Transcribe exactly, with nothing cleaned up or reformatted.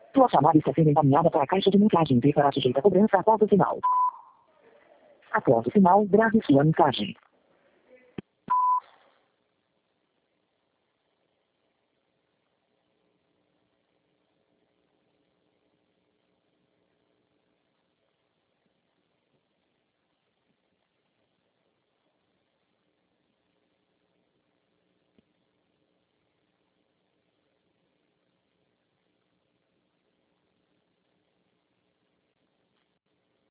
Tua chamada está sendo encaminhada para a caixa de mensagem e será sujeita a cobrança após o sinal. Após o sinal, grave sua mensagem.